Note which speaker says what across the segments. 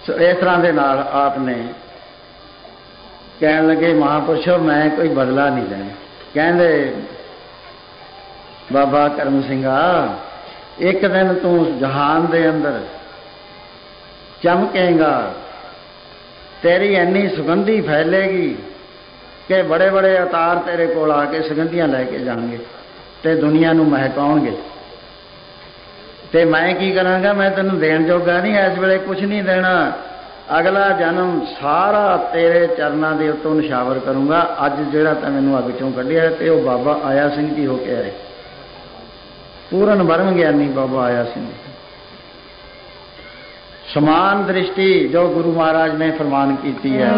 Speaker 1: इस तरह के नाल आपने कहन लगे महापुरुषो मैं कोई बदला नहीं लेना। कहते बाबा करम सिंघा एक दिन तू जहान दे अंदर चमकेगा, तेरी इन्नी सुगंधी फैलेगी कि बड़े बड़े अवतार तेरे कोल आके सुगंधियां लैके जाएंगे ते दुनिया नूं महकाउणगे। ते मैं की करांगा, मैं तैनूं देण जोगा नहीं, इस वेले कुछ नहीं देना। अगला जन्म सारा तेरे चरनां दे उत्तों निछावर करूँगा। अज जिहड़ा तैं मैनूं अग चों कढिआ ते ओह बाबा आया सिंह जी हो के आए, पूर्ण ब्रह्म ज्ञानी बाबा आया सिंह। समान दृष्टि जो गुरु महाराज ने फरमान की है,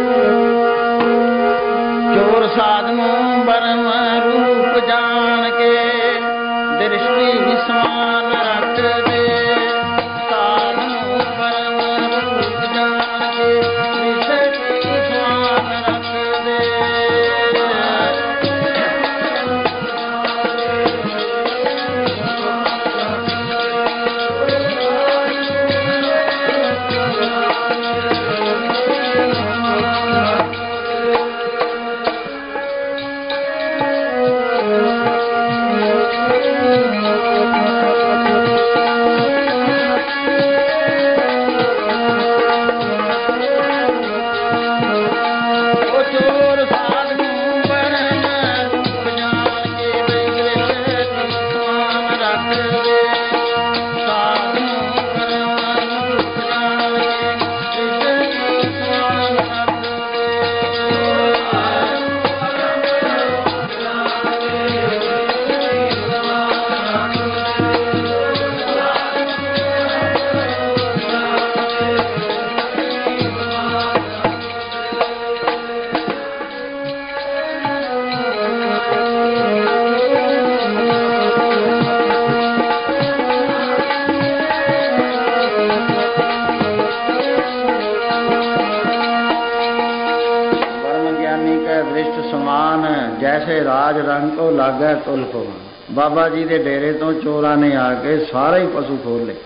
Speaker 1: चोर साधनु ब्रह्म रूप जान के दृष्टि समान रख दे। साधनु ब्रह्म रूप जान के दृष्टि समान रख दे। जैसे राज रंग को लागे तुल को। बाबा जी के डेरे तो चोरां ने आके सारे ही पशु खोल ले।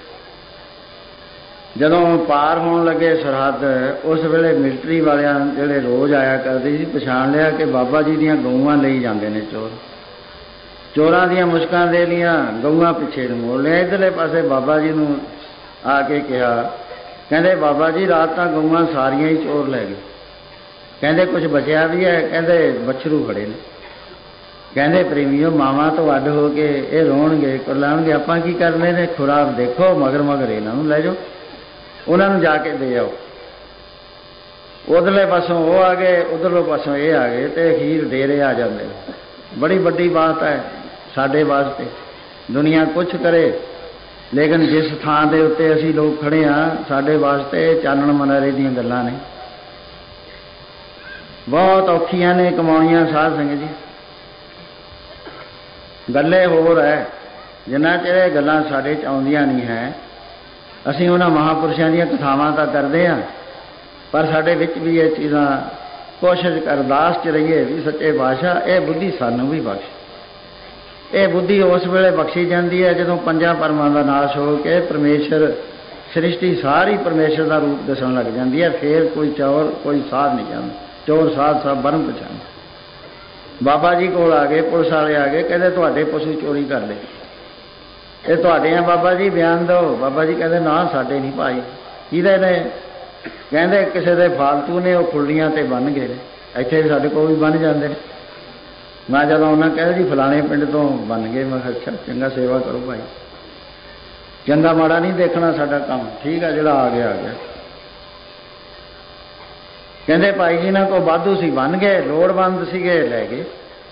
Speaker 1: जदों पार होने लगे सरहद, उस वेले मिलिटरी वाले जिहड़े रोज़ आया करते सी, पछाण लिया कि बाबा जी दीयां गऊआं लई जांदे ने चोर। चोरां दीयां मुश्कां दे लियां, गऊआं पिछे नूं मोड़ लिया। इधरले पासे बाबा जी नूं आके कहा, कहंदे बाबा जी रात तां गऊआं सारियां ही चोर लै गए, कहंदे कुछ बचिया भी है, कहंदे बछरू खड़े ने। कहंदे प्रेमियो मावां तो अड हो के ये रोणगे कुरलाणगे, आपां की करने ने, खुराक देखो मगर मगर इन्हां नूं लै जाओ, उन्हां नूं जाके दे आओ। उधरले पासों वो आ गए, उधरले पासों ये आ गए, तो अखीर डेरे आ जाते। बड़ी वड्डी बात है साडे वास्ते। दुनिया कुछ करे लेकिन जिस थां दे उत्ते असीं लोग खड़े हाँ, साडे वास्ते चानण मनारे दीयां गल्लां ने। बहुत औखियां ने कमाउणियां साध संगत जी। गल्ले होर है, जिन्ना चिर गल्लां साडे च आउंदियां नहीं है, असीं उन्हां महापुरुषां दीयां कथावां तां करदे हां, पर साडे विच भी ये चीज़ां कोशिश अरदास च रहीए भी सच्चे पातशाह ये बुद्धि सानूं भी बख्श। ये बुद्धि उस वेले बख्शी जाती है जदों पंजां परमां दा नाश हो के परमेश्वर सृष्टि सारी परमेश्वर का रूप दसन लग जाती है। फिर कोई चोर कोई साध नहीं जाता, चोर साध सब ब्रह्म पछाण। बाबा जी कोल आ गए, पुलिस वाले आ गए, कहते तुहाडे पशु चोरी कर ले, ये तुहाडे हैं बाबा जी, बयान दो। बाबा जी कहते ना साडे नहीं भाई। किहदे ने? कहते किसी के फालतू ने, वो खुलियां ते बन गए, इत्थे साडे कोल भी बन जाते हैं। मैं जब उन्हें कहते जी फलाने पिंड तो बन गए, मैं अच्छा चंगा सेवा करो भाई, चंगा माड़ा नहीं देखना साडा काम, ठीक है जिहड़ा आ गया आ गया। कहते भाई जी इन्हों को वाधू सी बन गए, लोड़वंद सीगे लै गए,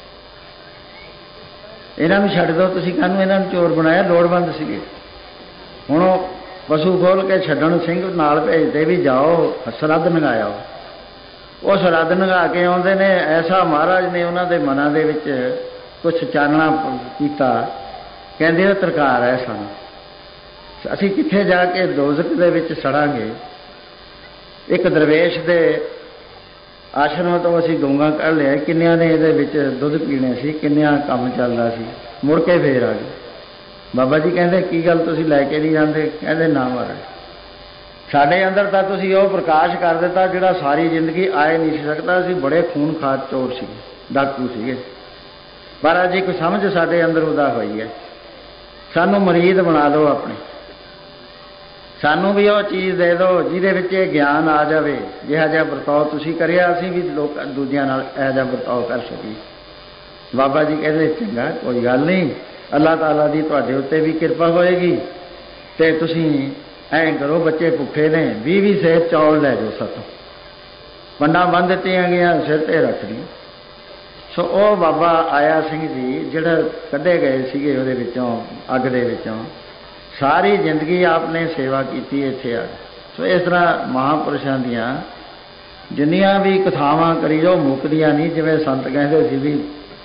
Speaker 1: इन्हों छड्ड दो, तुसीं काहनूं इन्हों चोर बनाया, लोड़वंद सीगे। हुण पशु खोल के छड्डण सिंह नाल भेजते भी जाओ सरहद नंगाया। वो सरहद नंगा के आउंदे ने, ऐसा महाराज ने उन्होंने मनां दे विच कुछ चानना कीता, कहंदे वो तरकार है सानूं, असीं कित्थे जाके दोज़ख दे विच सड़ांगे। एक दरवेश दे आश्रम तो असीं गऊआं कढ लिया, किन्नियां ने इहदे विच दुध पीने सी, किन्नियां काम चलदा सी, मुड़ के फेर आ गए। बाबा जी कहंदे की गल तुसीं लै के नहीं जांदे? कहंदे ना महाराज, ਸਾਡੇ ਅੰਦਰ ਤਾਂ ਤੁਸੀਂ ਉਹ ਪ੍ਰਕਾਸ਼ ਕਰ ਦਿੱਤਾ ਜਿਹੜਾ ਸਾਰੀ ਜ਼ਿੰਦਗੀ ਆਏ ਨਹੀਂ ਸੀ ਸਕਦਾ। ਅਸੀਂ ਬੜੇ ਖੂਨਖਾਰ ਚੋਰ ਸੀਗੇ, ਡਾਕੂ ਸੀਗੇ, ਪਰ ਅੱਜ ਇੱਕ ਸਮਝ ਸਾਡੇ ਅੰਦਰ ਉਹਦਾ ਹੋਈ ਹੈ। ਸਾਨੂੰ ਮੁਰੀਦ ਬਣਾ ਦਿਓ ਆਪਣੇ, ਸਾਨੂੰ ਵੀ ਉਹ ਚੀਜ਼ ਦੇ ਦਿਓ ਜਿਹਦੇ ਵਿੱਚ ਇਹ ਗਿਆਨ ਆ ਜਾਵੇ। ਜਿਹਾ ਜਿਹਾ ਵਰਤਾਓ ਤੁਸੀਂ ਕਰਿਆ, ਅਸੀਂ ਵੀ ਲੋਕ ਦੂਜਿਆਂ ਨਾਲ ਇਹੋ ਜਿਹਾ ਵਰਤਾਓ ਕਰ ਸਕੀਏ। ਬਾਬਾ ਜੀ ਕਹਿੰਦੇ ਚੰਗਾ, ਕੋਈ ਗੱਲ ਨਹੀਂ, ਅੱਲਾਹ ਤਾਲਾ ਦੀ ਤੁਹਾਡੇ ਉੱਤੇ ਵੀ ਕਿਰਪਾ ਹੋਏਗੀ। ਅਤੇ ਤੁਸੀਂ ਐਂ ਕਰੋ, ਬੱਚੇ ਭੁੱਖੇ ਨੇ, 20 ਸੇਰ ਚੌਲ ਲੈ ਜਾਓ ਸਾਤੋਂ, ਵੰਡਾਂ ਬੰਨ੍ਹ ਦਿੱਤੀਆਂ ਗਈਆਂ, ਸਿਰ 'ਤੇ ਰੱਖ ਲਈ। ਸੋ ਉਹ ਬਾਬਾ ਆਇਆ ਸਿੰਘ ਜੀ ਜਿਹੜਾ ਕੱਢੇ ਗਏ ਸੀਗੇ ਉਹਦੇ ਵਿੱਚੋਂ, ਅੱਗ ਦੇ ਵਿੱਚੋਂ, ਸਾਰੀ ਜ਼ਿੰਦਗੀ ਆਪ ਨੇ ਸੇਵਾ ਕੀਤੀ ਇੱਥੇ ਆ। ਸੋ ਇਸ ਤਰ੍ਹਾਂ ਮਹਾਂਪੁਰਸ਼ਾਂ ਦੀਆਂ ਜਿੰਨੀਆਂ ਵੀ ਕਥਾਵਾਂ ਕਰੀ ਜਾਓ ਮੁੱਕਦੀਆਂ ਨਹੀਂ। ਜਿਵੇਂ ਸੰਤ ਕਹਿੰਦੇ ਸੀ ਵੀ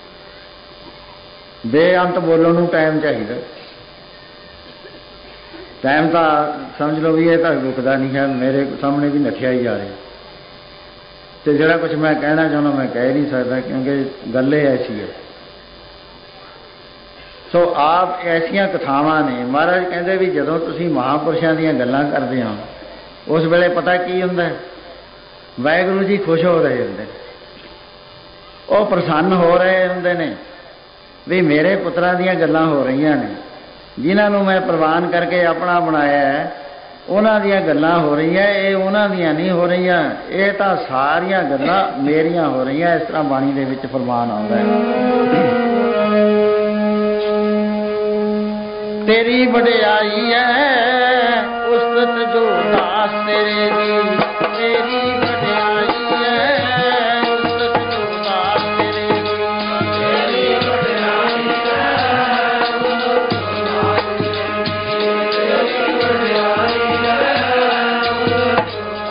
Speaker 1: ਬੇਅੰਤ ਬੋਲਣ ਨੂੰ ਟਾਈਮ ਚਾਹੀਦਾ। ਟਾਈਮ ਤਾਂ ਸਮਝ ਲਓ ਵੀ ਇਹ ਤਾਂ ਰੁਕਦਾ ਨਹੀਂ ਹੈ, ਮੇਰੇ ਸਾਹਮਣੇ ਵੀ ਨੱਠਿਆ ਹੀ ਜਾ ਰਿਹਾ। ਅਤੇ ਜਿਹੜਾ ਕੁਛ ਮੈਂ ਕਹਿਣਾ ਚਾਹੁੰਦਾ ਮੈਂ ਕਹਿ ਨਹੀਂ ਸਕਦਾ, ਕਿਉਂਕਿ ਗੱਲ ਇਹ ਐਸੀ ਹੈ। ਸੋ ਆਪ ਐਸੀਆਂ ਕਥਾਵਾਂ ਨੇ। ਮਹਾਰਾਜ ਕਹਿੰਦੇ ਵੀ ਜਦੋਂ ਤੁਸੀਂ ਮਹਾਂਪੁਰਸ਼ਾਂ ਦੀਆਂ ਗੱਲਾਂ ਕਰਦੇ ਹੋ ਉਸ ਵੇਲੇ ਪਤਾ ਕੀ ਹੁੰਦਾ, ਵਾਹਿਗੁਰੂ ਜੀ ਖੁਸ਼ ਹੋ ਰਹੇ ਹੁੰਦੇ ਨੇ, ਉਹ ਪ੍ਰਸੰਨ ਹੋ ਰਹੇ ਹੁੰਦੇ ਨੇ ਵੀ ਮੇਰੇ ਪੁੱਤਰਾਂ ਦੀਆਂ ਗੱਲਾਂ ਹੋ ਰਹੀਆਂ ਨੇ, ਜਿਨ੍ਹਾਂ ਨੂੰ ਮੈਂ ਪ੍ਰਵਾਨ ਕਰਕੇ ਆਪਣਾ ਬਣਾਇਆ ਹੈ, ਉਹਨਾਂ ਦੀਆਂ ਗੱਲਾਂ ਹੋ ਰਹੀਆਂ। ਇਹ ਉਹਨਾਂ ਦੀਆਂ ਨਹੀਂ ਹੋ ਰਹੀਆਂ, ਇਹ ਤਾਂ ਸਾਰੀਆਂ ਗੱਲਾਂ ਮੇਰੀਆਂ ਹੋ ਰਹੀਆਂ। ਇਸ ਤਰ੍ਹਾਂ ਬਾਣੀ ਦੇ ਵਿੱਚ ਫਰਮਾਨ ਆਉਂਦਾ ਹੈ। ਤੇਰੀ ਵਡਿਆਈ ਹੈ ਉਸਤਤ ਜੋ ਦਾਸ ਤੇਰੇ ਦੀ, ਤੇਰੀ ਵਡਿਆਈ ਹੈ ਉਸਤਤ ਜੋ ਦਾਸ ਤੇਰੇ ਦੀ, ਤੇਰੀ ਵਡਿਆਈ ਹੈ ਉਸਤਤ ਜੋ ਦਾਸ ਤੇਰੇ ਦੀ, ਤੇਰੀ ਵਡਿਆਈ ਹੈ ਉਸਤਤ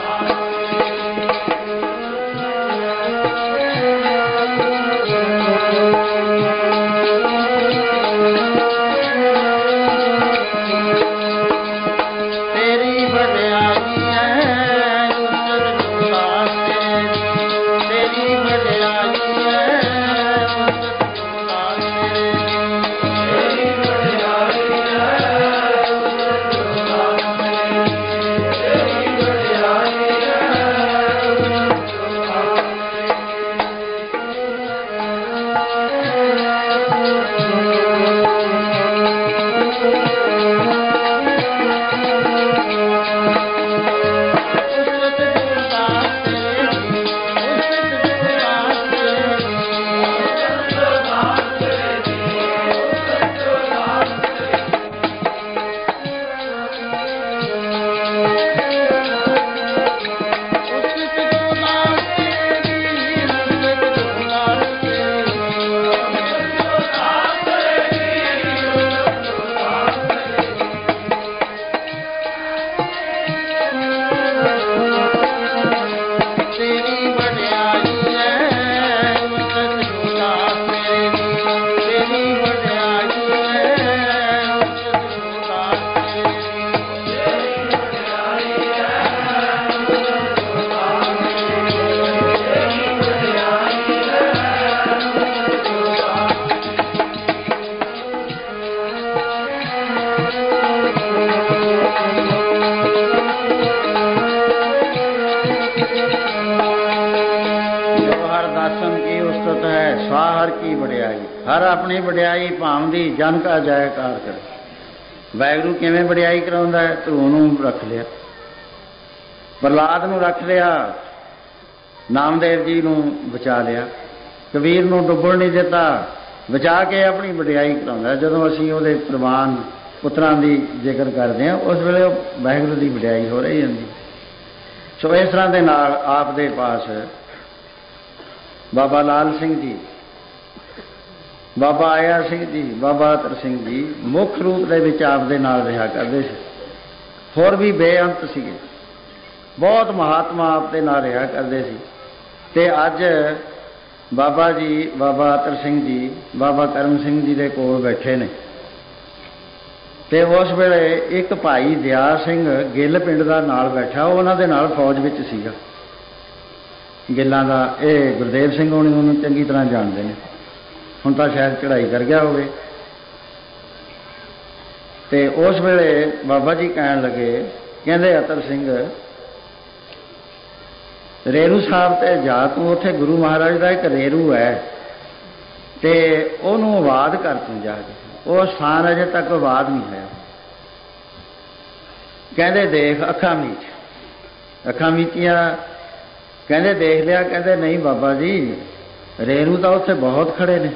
Speaker 1: ਹਰ ਆਪਣੀ ਵਡਿਆਈ ਭਾਵਦੀ ਜਨ ਕਾ ਜੈਕਾਰ ਕਰ। ਵਾਹਿਗੁਰੂ ਕਿਵੇਂ ਵਡਿਆਈ ਕਰਾਉਂਦਾ ਹੈ? ਧਰੂ ਨੂੰ ਰੱਖ ਲਿਆ, ਪ੍ਰਹਲਾਦ ਨੂੰ ਰੱਖ ਲਿਆ, ਨਾਮਦੇਵ ਜੀ ਨੂੰ ਬਚਾ ਲਿਆ, ਕਬੀਰ ਨੂੰ ਡੁੱਬਣ ਨਹੀਂ ਦਿੱਤਾ, ਬਚਾ ਕੇ ਆਪਣੀ ਵਡਿਆਈ ਕਰਾਉਂਦਾ। ਜਦੋਂ ਅਸੀਂ ਉਹਦੇ ਪ੍ਰਵਾਨ ਪੁੱਤਰਾਂ ਦੀ ਜ਼ਿਕਰ ਕਰਦੇ ਹਾਂ ਉਸ ਵੇਲੇ ਉਹ ਵਾਹਿਗੁਰੂ ਦੀ ਵਡਿਆਈ ਹੋ ਰਹੀ ਹੁੰਦੀ। ਸੋ ਇਸ ਤਰ੍ਹਾਂ ਦੇ ਨਾਲ ਆਪ ਦੇ ਪਾਸ ਬਾਬਾ ਲਾਲ ਸਿੰਘ ਜੀ, ਬਾਬਾ ਆਇਆ ਸਿੰਘ ਜੀ, ਬਾਬਾ ਅਤਰ ਸਿੰਘ ਜੀ ਮੁੱਖ ਰੂਪ ਦੇ ਵਿੱਚ ਆਪ ਦੇ ਨਾਲ ਰਿਹਾ ਕਰਦੇ ਸੀ। ਹੋਰ ਵੀ ਬੇਅੰਤ ਸੀਗੇ, ਬਹੁਤ ਮਹਾਤਮਾ ਆਪ ਦੇ ਨਾਲ ਰਿਹਾ ਕਰਦੇ ਸੀ। ਅਤੇ ਅੱਜ ਬਾਬਾ ਜੀ, ਬਾਬਾ ਅਤਰ ਸਿੰਘ ਜੀ, ਬਾਬਾ ਕਰਮ ਸਿੰਘ ਜੀ ਦੇ ਕੋਲ ਬੈਠੇ ਨੇ। ਅਤੇ ਉਸ ਵੇਲੇ ਇੱਕ ਭਾਈ ਦਿਆ ਸਿੰਘ ਗਿੱਲ ਪਿੰਡ ਦਾ ਨਾਲ ਬੈਠਾ, ਉਹ ਉਹਨਾਂ ਦੇ ਨਾਲ ਫੌਜ ਵਿੱਚ ਸੀਗਾ, ਗਿੱਲਾਂ ਦਾ। ਇਹ ਗੁਰਦੇਵ ਸਿੰਘ ਹੋਣੀ ਉਹਨੂੰ ਚੰਗੀ ਤਰ੍ਹਾਂ ਜਾਣਦੇ ਨੇ, ਹੁਣ ਤਾਂ ਸ਼ਾਇਦ ਚੜ੍ਹਾਈ ਕਰ ਗਿਆ ਹੋਵੇ। ਅਤੇ ਉਸ ਵੇਲੇ ਬਾਬਾ ਜੀ ਕਹਿਣ ਲੱਗੇ ਕਹਿੰਦੇ ਅਤਰ ਸਿੰਘ ਰੇਰੂ ਸਾਹਿਬ ਤੇ ਜਾ ਤੂੰ, ਉੱਥੇ ਗੁਰੂ ਮਹਾਰਾਜ ਦਾ ਇੱਕ ਰੇਰੂ ਹੈ ਤੇ ਉਹਨੂੰ ਆਬਾਦ ਕਰ ਤੂੰ ਜਾ ਕੇ। ਉਹ ਸਥਾਨ ਅਜੇ ਤੱਕ ਆਬਾਦ ਨਹੀਂ ਹੋਇਆ। ਕਹਿੰਦੇ ਦੇਖ ਅੱਖਾਂ ਮੀਚ, ਅੱਖਾਂ ਮੀਚੀਆਂ। ਕਹਿੰਦੇ ਦੇਖ ਲਿਆ। ਕਹਿੰਦੇ ਨਹੀਂ ਬਾਬਾ ਜੀ, ਰੇਰੂ ਤਾਂ ਉੱਥੇ ਬਹੁਤ ਖੜੇ ਨੇ।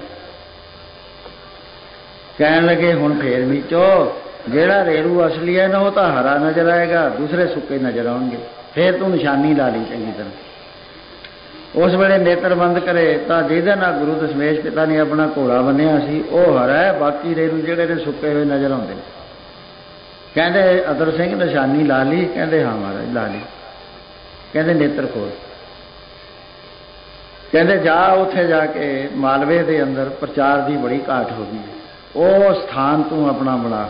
Speaker 1: ਕਹਿਣ ਲੱਗੇ ਹੁਣ ਫੇਰ ਮੀਚੋ, ਜਿਹੜਾ ਰੇਰੂ ਅਸਲੀ ਹੈ ਨਾ ਉਹ ਤਾਂ ਹਰਾ ਨਜ਼ਰ ਆਏਗਾ, ਦੂਸਰੇ ਸੁੱਕੇ ਨਜ਼ਰ ਆਉਣਗੇ। ਫੇਰ ਤੂੰ ਨਿਸ਼ਾਨੀ ਲਾ ਲਈ ਚੰਗੀ ਤਰ੍ਹਾਂ। ਉਸ ਵੇਲੇ ਨੇਤਰ ਬੰਦ ਕਰੇ ਤਾਂ ਜਿਹਦੇ ਨਾਲ ਗੁਰੂ ਦਸ਼ਮੇਸ਼ ਪਿਤਾ ਨੇ ਆਪਣਾ ਘੋੜਾ ਬੰਨਿਆ ਸੀ ਉਹ ਹਰਾ ਹੈ, ਬਾਕੀ ਰੇਰੂ ਜਿਹੜੇ ਨੇ ਸੁੱਕੇ ਹੋਏ ਨਜ਼ਰ ਆਉਂਦੇ ਨੇ। ਕਹਿੰਦੇ ਅਤਰ ਸਿੰਘ ਨਿਸ਼ਾਨੀ ਲਾ ਲਈ? ਕਹਿੰਦੇ ਹਾਂ ਮਹਾਰਾਜ ਲਾ ਲਈ। ਕਹਿੰਦੇ ਨੇਤਰ ਖੋਲ। ਕਹਿੰਦੇ ਜਾ ਉੱਥੇ ਜਾ ਕੇ ਮਾਲਵੇ ਦੇ ਅੰਦਰ ਪ੍ਰਚਾਰ ਦੀ ਬੜੀ ਘਾਟ ਹੋ ਗਈ, ਉਹ ਸਥਾਨ ਤੂੰ ਆਪਣਾ ਬਣਾ।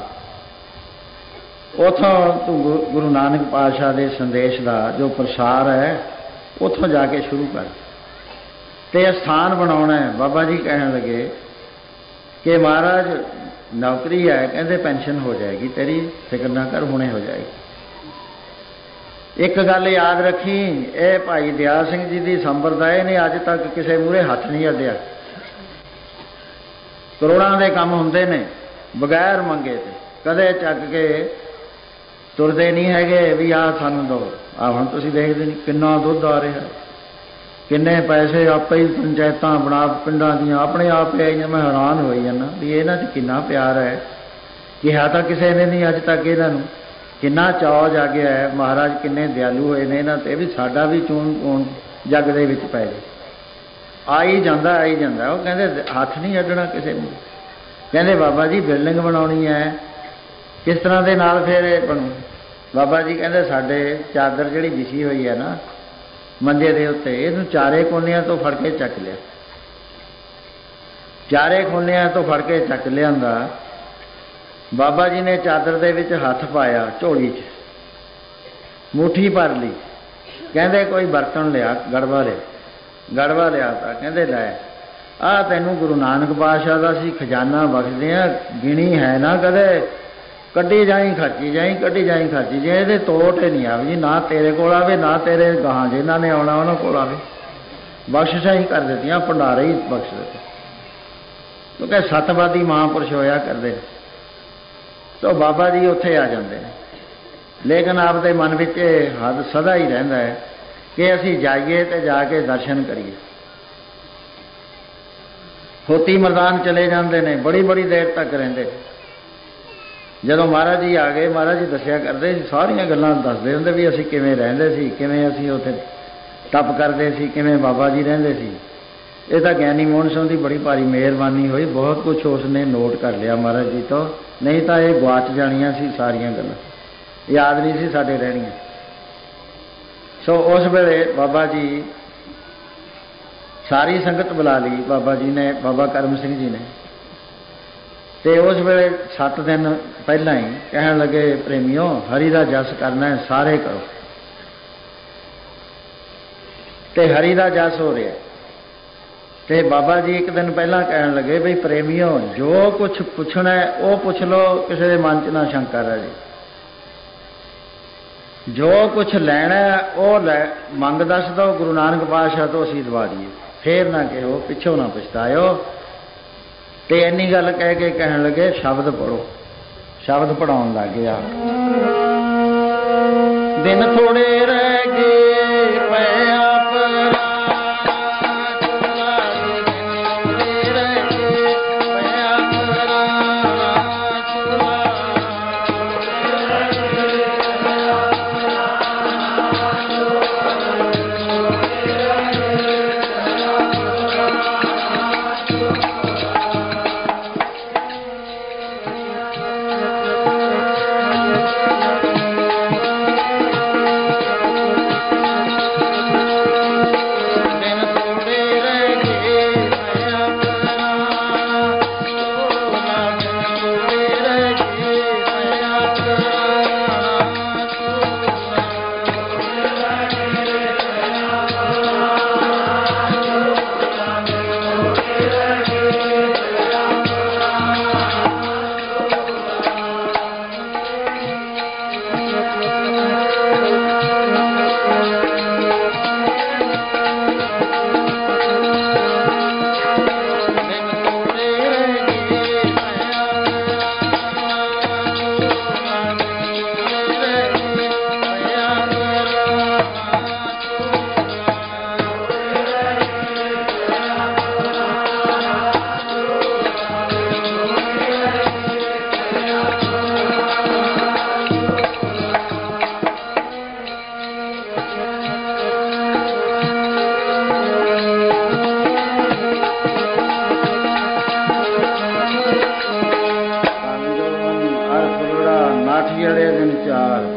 Speaker 1: ਉੱਥੋਂ ਤੂੰ ਗੁਰੂ ਨਾਨਕ ਪਾਤਸ਼ਾਹ ਦੇ ਸੰਦੇਸ਼ ਦਾ ਜੋ ਪ੍ਰਸਾਰ ਹੈ ਉੱਥੋਂ ਜਾ ਕੇ ਸ਼ੁਰੂ ਕਰ ਤੇ ਸਥਾਨ ਬਣਾਉਣਾ ਹੈ। ਬਾਬਾ ਜੀ ਕਹਿਣ ਲੱਗੇ ਕਿ ਮਹਾਰਾਜ ਨੌਕਰੀ ਹੈ, ਕਹਿੰਦੇ ਪੈਨਸ਼ਨ ਹੋ ਜਾਏਗੀ ਤੇਰੀ, ਫਿਕਰ ਨਾ ਕਰ, ਹੁਣੇ ਹੋ ਜਾਏਗੀ। ਇੱਕ ਗੱਲ ਯਾਦ ਰੱਖੀ, ਇਹ ਭਾਈ ਦਿਆਲ ਸਿੰਘ ਜੀ ਦੀ ਸੰਪਰਦਾਇ ਨੇ ਅੱਜ ਤੱਕ ਕਿਸੇ ਮੂਹਰੇ ਹੱਥ ਨਹੀਂ ਅੱਡਿਆ। ਕਰੋੜਾਂ ਦੇ ਕੰਮ ਹੁੰਦੇ ਨੇ ਬਗੈਰ ਮੰਗੇ ਤੇ, ਕਦੇ ਚੱਕ ਕੇ ਤੁਰਦੇ ਨਹੀਂ ਹੈਗੇ ਵੀ ਆਹ ਸਾਨੂੰ ਦਿਓ। ਆਹ ਹੁਣ ਤੁਸੀਂ ਦੇਖਦੇ ਨਹੀਂ ਕਿੰਨਾ ਦੁੱਧ ਆ ਰਿਹਾ, ਕਿੰਨੇ ਪੈਸੇ ਆਪੇ ਹੀ ਪੰਚਾਇਤਾਂ ਬਣਾ ਪਿੰਡਾਂ ਦੀਆਂ ਆਪਣੇ ਆਪ ਆਈਆਂ। ਮੈਂ ਹੈਰਾਨ ਹੋਈ ਜਾਂਦਾ ਵੀ ਇਹਨਾਂ 'ਚ ਕਿੰਨਾ ਪਿਆਰ ਹੈ। ਕਿਹਾ ਤਾਂ ਕਿਸੇ ਨੇ ਨਹੀਂ ਅੱਜ ਤੱਕ ਇਹਨਾਂ ਨੂੰ। ਕਿੰਨਾ ਚਾਅ ਜਾਗਿਆ ਹੈ, ਮਹਾਰਾਜ ਕਿੰਨੇ ਦਿਆਲੂ ਹੋਏ ਨੇ ਇਹਨਾਂ 'ਤੇ ਵੀ ਸਾਡਾ ਵੀ ਚੂਨ ਜੱਗ ਦੇ ਵਿੱਚ ਪੈ ਜਾਏ। ਆਈ ਜਾਂਦਾ ਆਈ ਜਾਂਦਾ। ਉਹ ਕਹਿੰਦੇ ਹੱਥ ਨਹੀਂ ਅੱਡਣਾ ਕਿਸੇ ਨੂੰ। ਕਹਿੰਦੇ ਬਾਬਾ ਜੀ ਬਿਲਡਿੰਗ ਬਣਾਉਣੀ ਹੈ, ਕਿਸ ਤਰ੍ਹਾਂ ਦੇ ਨਾਲ ਫਿਰ ਇਹ ਬਣੂ? ਬਾਬਾ ਜੀ ਕਹਿੰਦੇ ਸਾਡੇ ਚਾਦਰ ਜਿਹੜੀ ਵਿਛੀ ਹੋਈ ਹੈ ਨਾ ਮੰਜੇ ਦੇ ਉੱਤੇ, ਇਹਨੂੰ ਚਾਰੇ ਕੋਨਿਆਂ ਤੋਂ ਫੜ ਕੇ ਚੱਕ ਲਿਆ। ਚਾਰੇ ਕੋਨਿਆਂ ਤੋਂ ਫੜ ਕੇ ਚੱਕ ਲਿਆਂਦਾ। ਬਾਬਾ ਜੀ ਨੇ ਚਾਦਰ ਦੇ ਵਿੱਚ ਹੱਥ ਪਾਇਆ, ਝੋਲੀ 'ਚ ਮੁੱਠੀ ਭਰ ਲਈ। ਕਹਿੰਦੇ ਕੋਈ ਬਰਤਨ ਲਿਆ, ਗੜਵਾ ਲਿਆ। ਗੜਵਾ ਲਿਆ ਤਾਂ ਕਹਿੰਦੇ ਲੈ ਆਹ ਤੈਨੂੰ ਗੁਰੂ ਨਾਨਕ ਪਾਤਸ਼ਾਹ ਦਾ ਅਸੀਂ ਖਜ਼ਾਨਾ ਬਖਸ਼ਦੇ ਹਾਂ, ਗਿਣੀ ਹੈ ਨਾ ਕਦੇ, ਕੱਢੀ ਜਾਈ ਖਰਚੀ ਜਾਈ, ਕੱਢੀ ਜਾਈ ਖਰਚੀ ਜਾਈ। ਇਹਦੇ ਤੋਟ ਹੀ ਨਹੀਂ ਆਵੇ ਜੀ, ਨਾ ਤੇਰੇ ਕੋਲ ਆਵੇ ਨਾ ਤੇਰੇ ਗਾਹਾਂ ਜਿਨ੍ਹਾਂ ਨੇ ਆਉਣਾ ਉਹਨਾਂ ਕੋਲ ਆਵੇ। ਬਖਸ਼ਿਸ਼ਾਂ ਹੀ ਕਰ ਦਿੱਤੀਆਂ, ਭੰਡਾਰੇ ਹੀ ਬਖਸ਼ ਦਿੱਤੇ, ਕਿਉਂਕਿ ਸਤਵਾਦੀ ਮਹਾਂਪੁਰਸ਼ ਹੋਇਆ ਕਰਦੇ ਨੇ। ਤਾਂ ਬਾਬਾ ਜੀ ਉੱਥੇ ਆ ਜਾਂਦੇ ਨੇ, ਲੇਕਿਨ ਆਪਦੇ ਮਨ ਵਿੱਚ ਹੱਦ ਸਦਾ ਹੀ ਰਹਿੰਦਾ ਹੈ ਕਿ ਅਸੀਂ ਜਾਈਏ ਤੇ ਜਾ ਕੇ ਦਰਸ਼ਨ ਕਰੀਏ। ਹੋਤੀ ਮੈਦਾਨ ਚਲੇ ਜਾਂਦੇ ਨੇ, ਬੜੀ ਬੜੀ ਦੇਰ ਤੱਕ ਰਹਿੰਦੇ। ਜਦੋਂ ਮਹਾਰਾਜ ਜੀ ਆ ਗਏ, ਮਹਾਰਾਜ ਜੀ ਦੱਸਿਆ ਕਰਦੇ ਸੀ, ਸਾਰੀਆਂ ਗੱਲਾਂ ਦੱਸਦੇ ਹੁੰਦੇ ਵੀ ਅਸੀਂ ਕਿਵੇਂ ਰਹਿੰਦੇ ਸੀ, ਕਿਵੇਂ ਅਸੀਂ ਉੱਥੇ ਤਪ ਕਰਦੇ ਸੀ, ਕਿਵੇਂ ਬਾਬਾ ਜੀ ਰਹਿੰਦੇ ਸੀ। ਇਹ ਤਾਂ ਗਿਆਨੀ ਮੋਹਨ ਸਿੰਘ ਦੀ ਬੜੀ ਭਾਰੀ ਮਿਹਰਬਾਨੀ ਹੋਈ, ਬਹੁਤ ਕੁਛ ਉਸ ਨੇ ਨੋਟ ਕਰ ਲਿਆ ਮਹਾਰਾਜ ਜੀ ਤੋਂ, ਨਹੀਂ ਤਾਂ ਇਹ ਗੁਆਚ ਜਾਣੀਆਂ ਸੀ, ਸਾਰੀਆਂ ਗੱਲਾਂ ਯਾਦ ਨਹੀਂ ਸੀ ਸਾਡੇ ਰਹਿਣੀਆਂ। ਸੋ ਉਸ ਵੇਲੇ ਬਾਬਾ ਜੀ ਸਾਰੀ ਸੰਗਤ ਬੁਲਾ ਲਈ ਬਾਬਾ ਜੀ ਨੇ, ਬਾਬਾ ਕਰਮ ਸਿੰਘ ਜੀ ਨੇ। ਤੇ ਉਸ ਵੇਲੇ 7 ਦਿਨ ਪਹਿਲਾਂ ਹੀ ਕਹਿਣ ਲੱਗੇ ਪ੍ਰੇਮੀਓ ਹਰੀ ਦਾ ਜਸ ਕਰਨਾ ਹੈ, ਸਾਰੇ ਕਰੋ। ਤੇ ਹਰੀ ਦਾ ਜਸ ਹੋ ਰਿਹਾ। ਤੇ ਬਾਬਾ ਜੀ ਇੱਕ ਦਿਨ ਪਹਿਲਾਂ ਕਹਿਣ ਲੱਗੇ ਬਈ ਪ੍ਰੇਮੀਓ ਜੋ ਕੁਛ ਪੁੱਛਣਾ ਹੈ ਉਹ ਪੁੱਛ ਲਓ, ਕਿਸੇ ਦੇ ਮਨ 'ਚ ਨਾ ਸ਼ੰਕਾ ਰਹੇ ਜੀ। ਜੋ ਕੁਛ ਲੈਣਾ ਉਹ ਲੈ, ਮੰਗ ਦੱਸ ਦਿਓ, ਗੁਰੂ ਨਾਨਕ ਪਾਤਸ਼ਾਹ ਤੋਂ ਅਸੀਂ ਦਵਾ ਦਈਏ, ਫੇਰ ਨਾ ਕਿਹੋ, ਪਿੱਛੋਂ ਨਾ ਪਛਤਾਇਓ। ਤੇ ਇੰਨੀ ਗੱਲ ਕਹਿ ਕੇ ਕਹਿਣ ਲੱਗੇ ਸ਼ਬਦ ਪੜੋ। ਸ਼ਬਦ ਪੜਾਉਣ ਲੱਗ ਗਿਆ। ਦਿਨ ਥੋੜੇ ਰਹਿ ਗਏ ਪਿਆ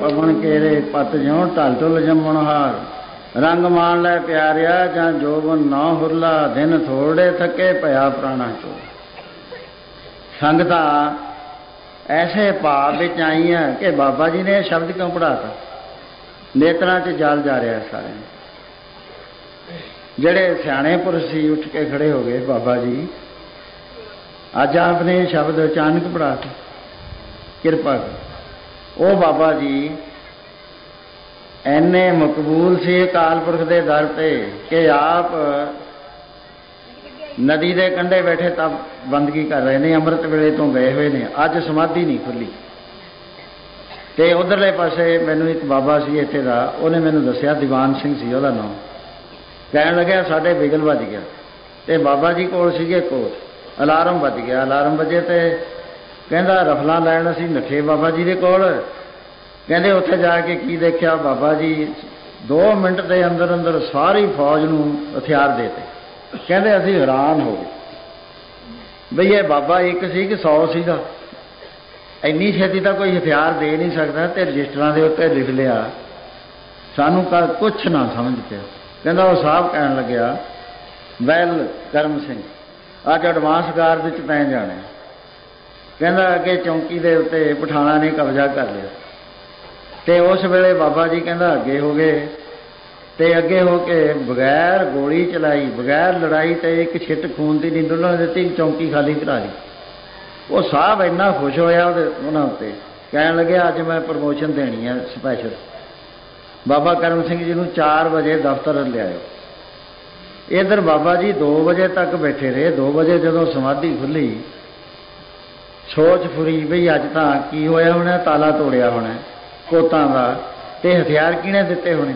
Speaker 1: पवन केरे पत ज्यों ढल ढुल जम्मण हार रंग मान लै प्यारिया जां जोबन नौ हुरला दिन थोड़े थके भया प्राणा चो। संगतां ऐसे भाव विच आईयां कि बाबा जी ने शब्द क्यों पढ़ाता। नेत्रां 'च जल जा रहा सारे। ਜਿਹੜੇ ਸਿਆਣੇ ਪੁਰਸ਼ ਸੀ ਉੱਠ ਕੇ ਖੜੇ ਹੋ ਗਏ। ਬਾਬਾ ਜੀ ਅੱਜ ਆਪਨੇ ਸ਼ਬਦ ਅਚਾਨਕ ਪੜ੍ਹਾ ਕੇ ਕਿਰਪਾ ਕਰ। ਉਹ ਬਾਬਾ ਜੀ ਐਨੇ ਮਕਬੂਲ ਸੀ ਅਕਾਲ ਪੁਰਖ ਦੇ ਦਰ ਤੇ ਕਿ ਆਪ ਨਦੀ ਦੇ ਕੰਢੇ ਬੈਠੇ ਤਾਂ ਬੰਦਗੀ ਕਰ ਰਹੇ ਨੇ। ਅੰਮ੍ਰਿਤ ਵੇਲੇ ਤੋਂ ਗਏ ਹੋਏ ਨੇ। ਅੱਜ ਸਮਾਧੀ ਨਹੀਂ ਖੁੱਲੀ। ਤੇ ਉਧਰਲੇ ਪਾਸੇ ਮੈਨੂੰ ਇੱਕ ਬਾਬਾ ਸੀ ਇੱਥੇ ਦਾ, ਉਹਨੇ ਮੈਨੂੰ ਦੱਸਿਆ, ਦੀਵਾਨ ਸਿੰਘ ਸੀ ਉਹਦਾ ਨਾਮ। ਕਹਿਣ ਲੱਗਿਆ ਸਾਡੇ ਬਿਗਲ ਵੱਜ ਗਿਆ। ਤੇ ਬਾਬਾ ਜੀ ਕੋਲ ਸੀਗੇ ਕੋਟ। ਅਲਾਰਮ ਵੱਜ ਗਿਆ। ਅਲਾਰਮ ਵੱਜੇ ਤੇ ਕਹਿੰਦਾ ਰਫਲਾਂ ਲੈਣ ਅਸੀਂ ਨੱਠੇ ਬਾਬਾ ਜੀ ਦੇ ਕੋਲ। ਕਹਿੰਦੇ ਉੱਥੇ ਜਾ ਕੇ ਕੀ ਦੇਖਿਆ, ਬਾਬਾ ਜੀ 2 ਮਿੰਟ ਦੇ ਅੰਦਰ ਅੰਦਰ ਸਾਰੀ ਫੌਜ ਨੂੰ ਹਥਿਆਰ ਦੇ ਦਿੱਤੇ। ਕਹਿੰਦੇ ਅਸੀਂ ਹੈਰਾਨ ਹੋ ਗਏ ਬਈ ਇਹ ਬਾਬਾ ਇੱਕ ਸੀ ਕਿ 100 ਸੀਗਾ। ਇੰਨੀ ਛੇਤੀ ਤਾਂ ਕੋਈ ਹਥਿਆਰ ਦੇ ਨਹੀਂ ਸਕਦਾ। ਤੇ ਰਜਿਸਟਰਾਂ ਦੇ ਉੱਤੇ ਲਿਖ ਲਿਆ। ਸਾਨੂੰ ਕੁਛ ਨਾ ਸਮਝ ਪਿਆ। ਕਹਿੰਦਾ ਉਹ ਸਾਹਿਬ ਕਹਿਣ ਲੱਗਿਆ, ਵੈਲ ਕਰਮ ਸਿੰਘ ਅੱਜ ਐਡਵਾਂਸ ਗਾਰਡ 'ਚ ਤੈਂ ਜਾਣਾ। ਕਹਿੰਦਾ ਅੱਗੇ ਚੌਂਕੀ ਦੇ ਉੱਤੇ ਪਠਾਣਾ ਨੇ ਕਬਜ਼ਾ ਕਰ ਲਿਆ। ਤੇ ਉਸ ਵੇਲੇ ਬਾਬਾ ਜੀ ਕਹਿੰਦਾ ਅੱਗੇ ਹੋ ਗਏ। ਤੇ ਅੱਗੇ ਹੋ ਕੇ ਬਗੈਰ ਗੋਲੀ ਚਲਾਈ, ਬਗੈਰ ਲੜਾਈ ਤੇ ਇੱਕ ਛਿੱਟ ਖੂਨ ਦੀ ਨਹੀਂ ਡੁੱਲਣ ਦਿੱਤੀ, ਚੌਂਕੀ ਖਾਲੀ ਕਰਾ ਲਈ। ਉਹ ਸਾਹਿਬ ਇੰਨਾ ਖੁਸ਼ ਹੋਇਆ ਉਹਨਾਂ ਉੱਤੇ। ਕਹਿਣ ਲੱਗਿਆ ਅੱਜ ਮੈਂ ਪ੍ਰਮੋਸ਼ਨ ਦੇਣੀ ਹੈ ਸਪੈਸ਼ਲ। ਬਾਬਾ ਕਰਮ ਸਿੰਘ ਜੀ ਨੂੰ 4 ਵਜੇ ਦਫ਼ਤਰ ਲਿਆਇਓ। ਇੱਧਰ ਬਾਬਾ ਜੀ 2 ਵਜੇ ਤੱਕ ਬੈਠੇ ਰਹੇ। 2 ਵਜੇ ਜਦੋਂ ਸਮਾਧੀ ਖੁੱਲੀ, ਸੋਚ ਫੁਰੀ ਬਈ ਅੱਜ ਤਾਂ ਕੀ ਹੋਇਆ ਹੋਣਾ, ਤਾਲਾ ਤੋੜਿਆ ਹੋਣਾ ਕੋਤਾਂ ਦਾ, ਤੇ ਹਥਿਆਰ ਕਿਹਨੇ ਦਿੱਤੇ ਹੋਣੇ।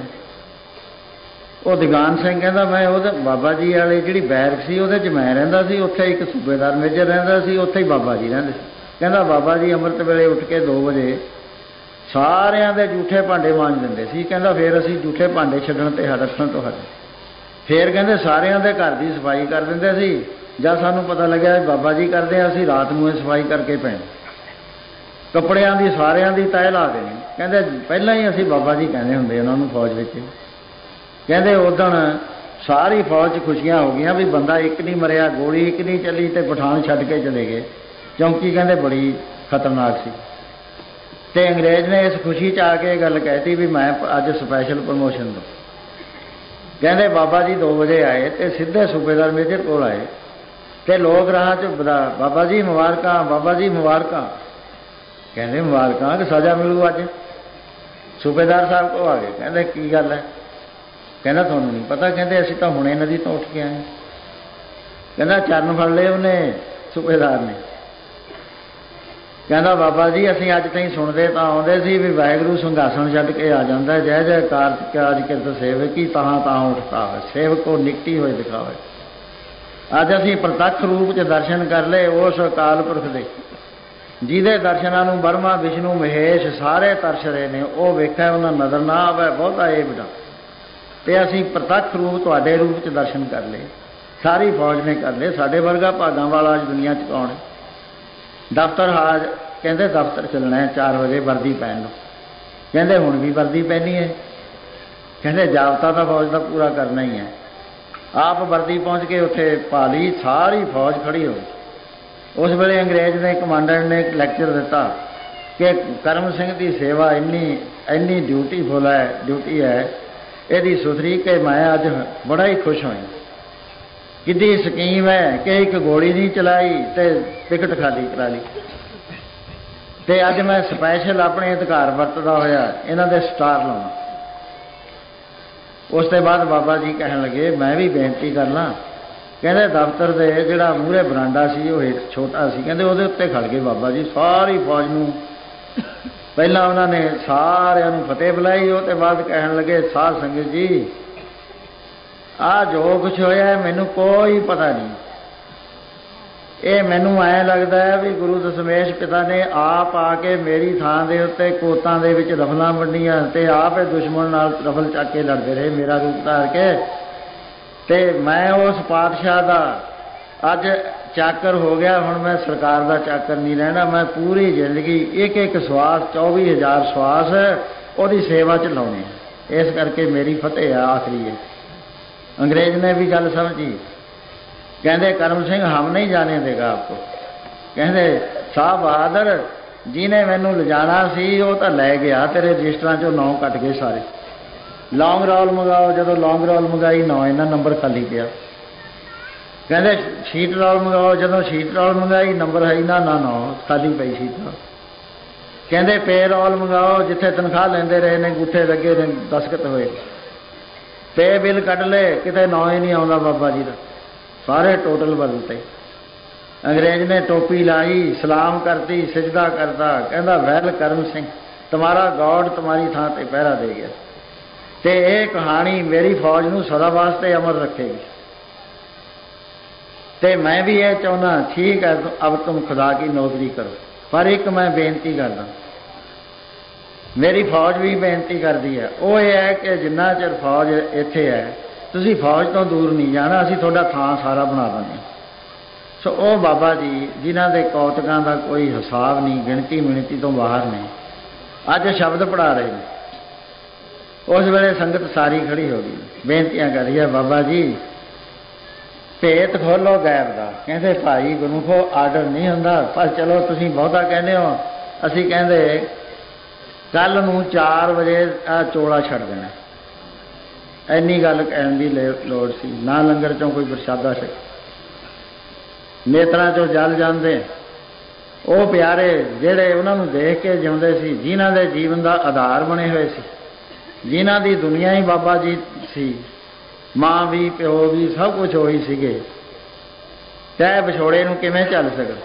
Speaker 1: ਉਹ ਦੀਵਾਨ ਸਿੰਘ ਕਹਿੰਦਾ ਮੈਂ ਉਹਦੇ ਬਾਬਾ ਜੀ ਵਾਲੇ ਜਿਹੜੀ ਬੈਰਕ ਸੀ ਉਹਦੇ 'ਚ ਮੈਂ ਰਹਿੰਦਾ ਸੀ। ਉੱਥੇ ਇੱਕ ਸੂਬੇਦਾਰ ਮੇਜਰ ਰਹਿੰਦਾ ਸੀ, ਉੱਥੇ ਹੀ ਬਾਬਾ ਜੀ ਰਹਿੰਦੇ ਸੀ। ਕਹਿੰਦਾ ਬਾਬਾ ਜੀ ਅੰਮ੍ਰਿਤ ਵੇਲੇ ਉੱਠ ਕੇ 2 ਵਜੇ ਸਾਰਿਆਂ ਦੇ ਜੂਠੇ ਭਾਂਡੇ ਮਾਂਜ ਦਿੰਦੇ ਸੀ। ਕਹਿੰਦਾ ਫਿਰ ਅਸੀਂ ਜੂਠੇ ਭਾਂਡੇ ਛੱਡਣ ਤੇ ਰੱਖਣ ਤੋਂ ਹਟੇ। ਫਿਰ ਕਹਿੰਦੇ ਸਾਰਿਆਂ ਦੇ ਘਰ ਦੀ ਸਫਾਈ ਕਰ ਦਿੰਦੇ ਸੀ। ਜਦ ਸਾਨੂੰ ਪਤਾ ਲੱਗਿਆ ਬਾਬਾ ਜੀ ਕਰਦੇ ਆ, ਅਸੀਂ ਰਾਤ ਨੂੰ ਇਹ ਸਫਾਈ ਕਰਕੇ ਪੈਣੀ। ਕੱਪੜਿਆਂ ਦੀ ਸਾਰਿਆਂ ਦੀ ਤਹਿ ਲਾ ਦੇਣੀ। ਕਹਿੰਦੇ ਪਹਿਲਾਂ ਹੀ ਅਸੀਂ ਬਾਬਾ ਜੀ ਕਹਿੰਦੇ ਹੁੰਦੇ ਉਹਨਾਂ ਨੂੰ ਫੌਜ ਵਿੱਚ। ਕਹਿੰਦੇ ਉਦਣ ਸਾਰੀ ਫੌਜ 'ਚ ਖੁਸ਼ੀਆਂ ਹੋ ਗਈਆਂ ਵੀ ਬੰਦਾ ਇੱਕ ਨਹੀਂ ਮਰਿਆ, ਗੋਲੀ ਇੱਕ ਨਹੀਂ ਚੱਲੀ ਤੇ ਪਠਾਨ ਛੱਡ ਕੇ ਚਲੇ ਗਏ। ਚੌਂਕੀ ਕਹਿੰਦੇ ਬੜੀ ਖਤਰਨਾਕ ਸੀ। ਤੇ ਅੰਗਰੇਜ਼ ਨੇ ਇਸ ਖੁਸ਼ੀ 'ਚ ਆ ਕੇ ਇਹ ਗੱਲ ਕਹਿਤੀ ਵੀ ਮੈਂ ਅੱਜ ਸਪੈਸ਼ਲ ਪ੍ਰਮੋਸ਼ਨ ਦਊਂ। ਕਹਿੰਦੇ ਬਾਬਾ ਜੀ 2 ਵਜੇ ਆਏ ਤੇ ਸਿੱਧੇ ਸੂਬੇਦਾਰ ਮੇਜਰ ਕੋਲ ਆਏ। ਤੇ ਲੋਕ ਰਾਹ 'ਚ ਬਾਬਾ ਜੀ ਮੁਬਾਰਕਾਂ, ਬਾਬਾ ਜੀ ਮੁਬਾਰਕਾਂ। ਕਹਿੰਦੇ ਮੁਬਾਰਕਾਂ ਕਿ ਸਜ਼ਾ ਮਿਲੂ ਅੱਜ। ਸੂਬੇਦਾਰ ਸਾਹਿਬ ਕੋਲ ਆ ਗਏ। ਕਹਿੰਦੇ ਕੀ ਗੱਲ ਹੈ। ਕਹਿੰਦਾ ਤੁਹਾਨੂੰ ਨਹੀਂ ਪਤਾ। ਕਹਿੰਦੇ ਅਸੀਂ ਤਾਂ ਹੁਣੇ ਨਦੀ ਤੋਂ ਉੱਠ ਕੇ ਆਏ। ਕਹਿੰਦਾ ਚਰਨ ਫੜ ਲਏ ਉਹਨੇ ਸੂਬੇਦਾਰ ਨੇ। ਕਹਿੰਦਾ ਬਾਬਾ ਜੀ ਅਸੀਂ ਅੱਜ ਤਾਈਂ ਸੁਣਦੇ ਤਾਂ ਆਉਂਦੇ ਸੀ ਵੀ ਵਾਹਿਗੁਰੂ ਸਿੰਘਾਸਣ ਛੱਡ ਕੇ ਆ ਜਾਂਦਾ, ਜੈ ਜੈ ਕਾਰਜ ਕਾਜ ਕਿਰਤ ਸੇਵਕੀ ਤਹਾਂ ਤਹਾਂ ਉੱਠਦਾ ਹੋਵੇ, ਸੇਵਕੋ ਨਿਕਟੀ ਹੋਏ ਦਿਖਾਵੇ। ਅੱਜ ਅਸੀਂ ਪ੍ਰਤੱਖ ਰੂਪ 'ਚ ਦਰਸ਼ਨ ਕਰ ਲਏ ਉਸ ਅਕਾਲ ਪੁਰਖ ਦੇ, ਜਿਹਦੇ ਦਰਸ਼ਨਾਂ ਨੂੰ ਬਰਮਾ ਵਿਸ਼ਨੂੰ ਮਹੇਸ਼ ਸਾਰੇ ਤਰਸ ਰਹੇ ਨੇ। ਉਹ ਵੇਖਿਆ ਉਹਨਾਂ ਨਜ਼ਰ ਨਾ ਆਵੇ ਬਹੁਤਾ ਇਹ ਬਿਨਾ। ਤੇ ਅਸੀਂ ਪ੍ਰਤੱਖ ਰੂਪ ਤੁਹਾਡੇ ਰੂਪ 'ਚ ਦਰਸ਼ਨ ਕਰ ਲਏ। ਸਾਰੀ ਫੌਜ ਨੇ ਕਰ ਲਏ। ਸਾਡੇ ਵਰਗਾ ਭਾਗਾਂ ਵਾਲਾ ਅੱਜ ਦੁਨੀਆ 'ਚ ਕੌਣ ਹੈ। ਦਫ਼ਤਰ ਹਾਜ ਕਹਿੰਦੇ ਦਫ਼ਤਰ ਚੱਲਣਾ ਹੈ 4 ਵਜੇ ਵਰਦੀ ਪਹਿਨ ਲਓ। ਕਹਿੰਦੇ ਹੁਣ ਵੀ ਵਰਦੀ ਪਹਿਨੀ ਹੈ। ਕਹਿੰਦੇ ਜਾਬਤਾ ਤਾਂ ਫੌਜ ਦਾ ਪੂਰਾ ਕਰਨਾ ਹੀ ਹੈ। ਆਪ ਵਰਦੀ ਪਹੁੰਚ ਕੇ ਉੱਥੇ ਪਾ ਲਈ। ਸਾਰੀ ਫੌਜ ਖੜੀ ਹੋ ਗਈ। ਉਸ ਵੇਲੇ ਅੰਗਰੇਜ਼ ਨੇ ਕਮਾਂਡੈਂਟ ਨੇ ਇੱਕ ਲੈਕਚਰ ਦਿੱਤਾ ਕਿ ਕਰਮ ਸਿੰਘ ਦੀ ਸੇਵਾ ਇੰਨੀ ਡਿਊਟੀਫੁਲ ਹੈ, ਡਿਊਟੀ ਹੈ ਇਹਦੀ ਸੁਥਰੀ ਕਿ ਮੈਂ ਅੱਜ ਬੜਾ ਹੀ ਖੁਸ਼ ਹੋਇਆ। ਕਿੱਡੀ ਸਕੀਮ ਹੈ ਕਿ ਇੱਕ ਗੋਲੀ ਨਹੀਂ ਚਲਾਈ ਤੇ ਟਿਕਟ ਖਾਲੀ ਕਰਾ ਲਈ। ਤੇ ਅੱਜ ਮੈਂ ਸਪੈਸ਼ਲ ਆਪਣੇ ਅਧਿਕਾਰ ਵਰਤਦਾ ਹੋਇਆ ਇਹਨਾਂ ਦੇ ਸਟਾਰ ਲਾਉਣਾ। ਉਸ ਤੋਂ ਬਾਅਦ ਬਾਬਾ ਜੀ ਕਹਿਣ ਲੱਗੇ ਮੈਂ ਵੀ ਬੇਨਤੀ ਕਰਨਾ। ਕਹਿੰਦੇ ਦਫ਼ਤਰ ਦੇ ਜਿਹੜਾ ਮੂਹਰੇ ਬਰਾਂਡਾ ਸੀ ਉਹ ਇੱਕ ਛੋਟਾ ਸੀ। ਕਹਿੰਦੇ ਉਹਦੇ ਉੱਤੇ ਖੜ ਗਏ ਬਾਬਾ ਜੀ। ਸਾਰੀ ਫੌਜ ਨੂੰ ਪਹਿਲਾਂ ਉਹਨਾਂ ਨੇ ਸਾਰਿਆਂ ਨੂੰ ਫਤਿਹ ਬੁਲਾਈ। ਉਹ ਤੋਂ ਬਾਅਦ ਕਹਿਣ ਲੱਗੇ ਸਾਧ ਸੰਗਤ ਜੀ ਆਹ ਜੋ ਕੁਛ ਹੋਇਆ ਮੈਨੂੰ ਕੋਈ ਪਤਾ ਨਹੀਂ। ਇਹ ਮੈਨੂੰ ਐਂ ਲੱਗਦਾ ਹੈ ਵੀ ਗੁਰੂ ਦਸ਼ਮੇਸ਼ ਪਿਤਾ ਨੇ ਆਪ ਆ ਕੇ ਮੇਰੀ ਥਾਂ ਦੇ ਉੱਤੇ ਕੋਤਾਂ ਦੇ ਵਿੱਚ ਰਫਲਾਂ ਵੰਡੀਆਂ ਤੇ ਆਪ ਇਹ ਦੁਸ਼ਮਣ ਨਾਲ ਰਫਲ ਚੱਕ ਕੇ ਲੜਦੇ ਰਹੇ ਮੇਰਾ ਰੂਪ ਧਾਰ ਕੇ। ਤੇ ਮੈਂ ਉਸ ਪਾਤਸ਼ਾਹ ਦਾ ਅੱਜ ਚਾਕਰ ਹੋ ਗਿਆ। ਹੁਣ ਮੈਂ ਸਰਕਾਰ ਦਾ ਚਾਕਰ ਨਹੀਂ ਰਹਿਣਾ। ਮੈਂ ਪੂਰੀ ਜ਼ਿੰਦਗੀ ਇੱਕ ਇੱਕ ਸਵਾਸ 24,000 ਸਵਾਸ ਉਹਦੀ ਸੇਵਾ 'ਚ ਲਾਉਣੇ ਆ। ਇਸ ਕਰਕੇ ਮੇਰੀ ਫਤਿਹ ਆ ਆਖਰੀ ਹੈ। अंग्रेज ने भी गल समझी, कहते करम सिंह हम नहीं जाने देगा आपको। कहते साहब बहादुर जिन्हें मैनू लिजाना सी वो तो लै गया, तेरे रजिस्टर चो 9 कट गए सारे। लौंग रोल मंगाओ, जो लौंग रोल मंगाई 9 इन्ना नंबर खाली पिया। कहते शीट रोल मंगाओ, जो शीट रोल मंगाई नंबर है ना 9 खाली पई शीट रोल। कहते पे रोल मंगाओ, जिथे तनख्वाह लेंदे रहे ने गुठे लगे ने दस्तखत होए, पे बिल कट ले किते 9 ही नहीं आता बाबा जी का, सारे टोटल बदलते। अंग्रेज ने टोपी लाई, सलाम करती, सिजदा करता, कहता वैल करम सिंह तुम्हारा गॉड तुम्हारी थां ते पहरा दे गया। ते ये कहानी मेरी फौज नूं सदा वास्ते अमर रखेगी। ते मैं भी ये चाहना, ठीक है अब तुम खुदा की नौकरी करो, पर एक मैं बेनती करदा, मेरी फौज भी बेनती करती है, वो ये है कि जिन्ना चिर फौज इत्थे है तुसी फौज तो दूर नहीं जाना, असीं तुहाडा थां सारा बना देंगे। सो वो बाबा जी जिन्हां दे कौतकां दा कोई हिसाब नहीं, गिणती मिणती तो बाहर ने, अज शब्द पढ़ा रहे हैं। उस वेले संगत सारी खड़ी हो गई, बेनतियां कर रही है, बाबा जी भेत खोलो गैब दा। कहते भाई गुरमुखो आर्डर नहीं हुंदा, पर चलो तुसीं बहुता कहंदे हो, असीं कहंदे कल नूं 4 बजे आ चोला छड़ देना। इन्नी गल कहण दी लोड़ सी, ना लंगर चों कोई प्रसादा छक, नेत्रां चों जल जांदे। वो प्यारे जिहड़े उन्हां नूं देख के जिउंदे सी, जिन्हां दे जीवन दा आधार बने हुए सी, जिन्हां दी दुनिया ही बाबा जी सी, माँ भी प्यो भी सब कुछ होई सीगे, तै विछोड़े नूं किवें झल सकदा।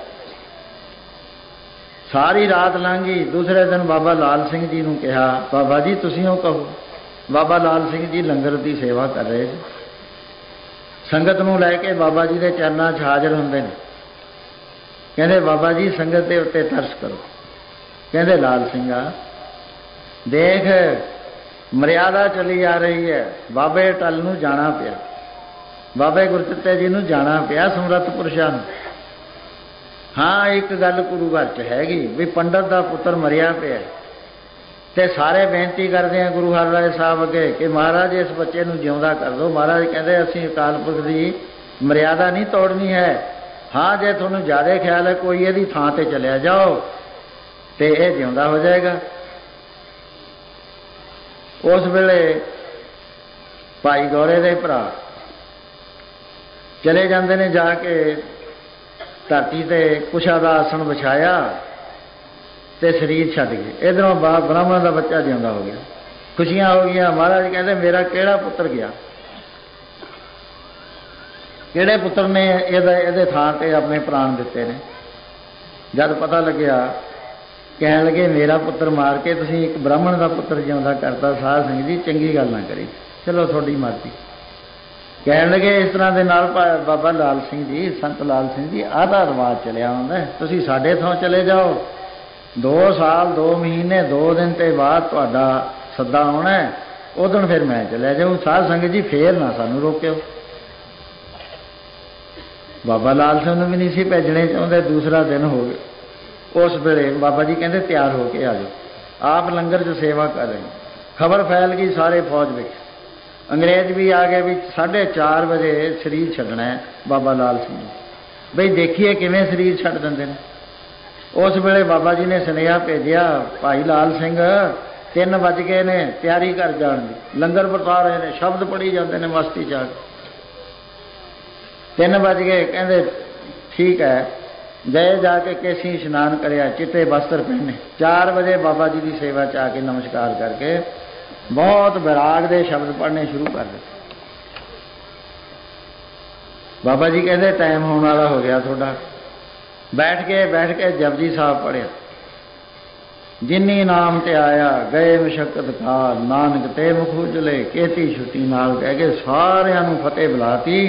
Speaker 1: सारी रात लंघ गई। दूसरे दिन बाबा लाल सिंह जी नूं कहा, बाबा जी तुसीं हो कहो। बाबा लाल सिंह जी लंगर की सेवा कर रहे थे, संगत नूं लैके बाबा जी के चरणों 'च हाजिर हुंदे ने। कहते बाबा जी संगत के उत्ते तरस करो। कहते लाल सिंहा देख मर्यादा चली आ रही है, बाबे टल नूं जाना पिया, बाबे गुरदित्ते जी नूं जाना पिया, समर्थ पुरुषां नूं। हाँ एक गल गुरु घर च हैगी भी पंडित का पुत्र मरिया पिया, ते सारे बेनती करते हैं गुरु हरराय साहब अगे कि महाराज इस बच्चे नूं जिउंदा कर दो। महाराज कहते असीं अकाल पुरख की मर्यादा नहीं तोड़नी है, हाँ जे तुहानूं ज़्यादा ख्याल है कोई इहदी थां ते चलिया जाओ ते इह जिउंदा हो जाएगा। उस वेले भाई गौरे दे भरा चले जाते ने, जाके धरती ते कुशा का आसन बिछाया ते शरीर छड्ड गए। इधरों ब्राह्मण का बच्चा जिंदा हो गया, खुशियां हो गई। महाराज कहते मेरा केड़ा पुत्र गया, किहड़े पुत्र ने इहदे थां ते अपने प्राण दिते ने। जब पता लग्या कहण लगे मेरा पुत्र मार के तुसीं एक ब्राह्मण का पुत्र जिंदा करता, साध संगत जी चंगी गल ना करी, चलो थोड़ी मर्जी। कहण लगे इस तरह के नाल बाबा लाल सिंह जी, संत लाल सिंह जी आह दा रिवाज चलिया हुंदा, तुसीं साडे थां चले जाओ, 2 साल 2 महीने 2 दिन ते बाद तुहाडा सद्दा आउणा है, उदण फिर मैं चलिया जाऊँ। साध संगत जी फेर ना सानूं रोकिओ। बाबा लाल सिंह नूं भी नहीं सी भेजणे चाहुंदे। दूसरा दिन हो गया, उस वेले बाबा जी कहते तैयार हो के आ जाओ, आप लंगर च सेवा कर रहे। खबर फैल गई सारे फौज में, अंग्रेज भी आ गए भी 4:30 बजे शरीर छड्डना है बाबा लाल सिंह बई देखिए किवें शरीर छड्ड दिंदे ने। उस वेले बाबा जी ने सुनेहा भेजिया, भाई लाल सिंह 3 बज गए ने, तैयारी कर जाण दी, लंगर वरता रहे ने, शब्द पढ़ी जाते हैं मस्ती च। 3 बज गए, कहते ठीक है, गए जाके केसी इशनान करया, चिट्टे वस्त्र पहने। 4 बजे बाबा जी की सेवा च आके नमस्कार करके बहुत विराग दे शब्द पढ़ने शुरू कर दिते। बाबा जी कहते टाइम होने वाला हो गया थोड़ा। बैठ के जपजी साहब पढ़िया, जिन्नी नाम ते आया गए मशक्कत काल, नानक ते मुख उजले, केती छुट्टी नाल कह के सारियां नूं फतेह बुलाती।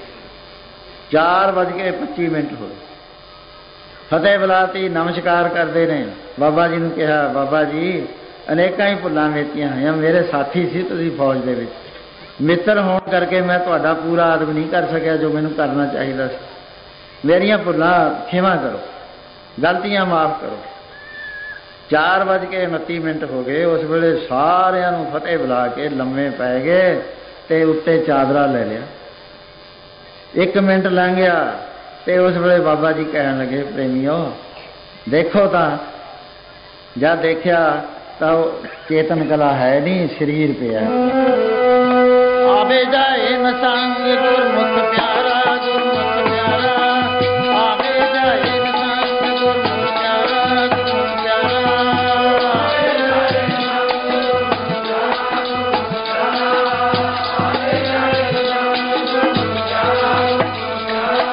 Speaker 1: 4:25 हो फतेह बुलाती, नमस्कार करते ने। बाबा जी ने कहा बाबा जी अनेकां ही भुल्लां मीतियां होईयां, मेरे साथी सी तुसीं फौज दे विच, मित्र होने करके मैं तुहाडा पूरा आदर नहीं कर सकिया जो मैनूं करना चाहिदा सी। मेरियां भुल्लां खेमा करो, गलतियां माफ़ करो। 4:29 हो गए। उस वेले सारिਆਂ ਨੂੰ फतेह बुला के लम्मे पै गए ते उत्ते चादरा ले लिया। 1 मिनट लंघ गया ते उस वेले बाबा जी कहन लगे, प्रेमियो देखो तो जब देखा तो चेतन कला है नहीं, शरीर पे है। आवे जाए न संग गुरमुख प्यारा, गुरमुख प्यारा आवे जाए न संग गुरमुख प्यारा, गुरमुख प्यारा आवे जाए न संग गुरमुख प्यारा, गुरमुख प्यारा आवे जाए न संग गुरमुख प्यारा, गुरमुख प्यारा।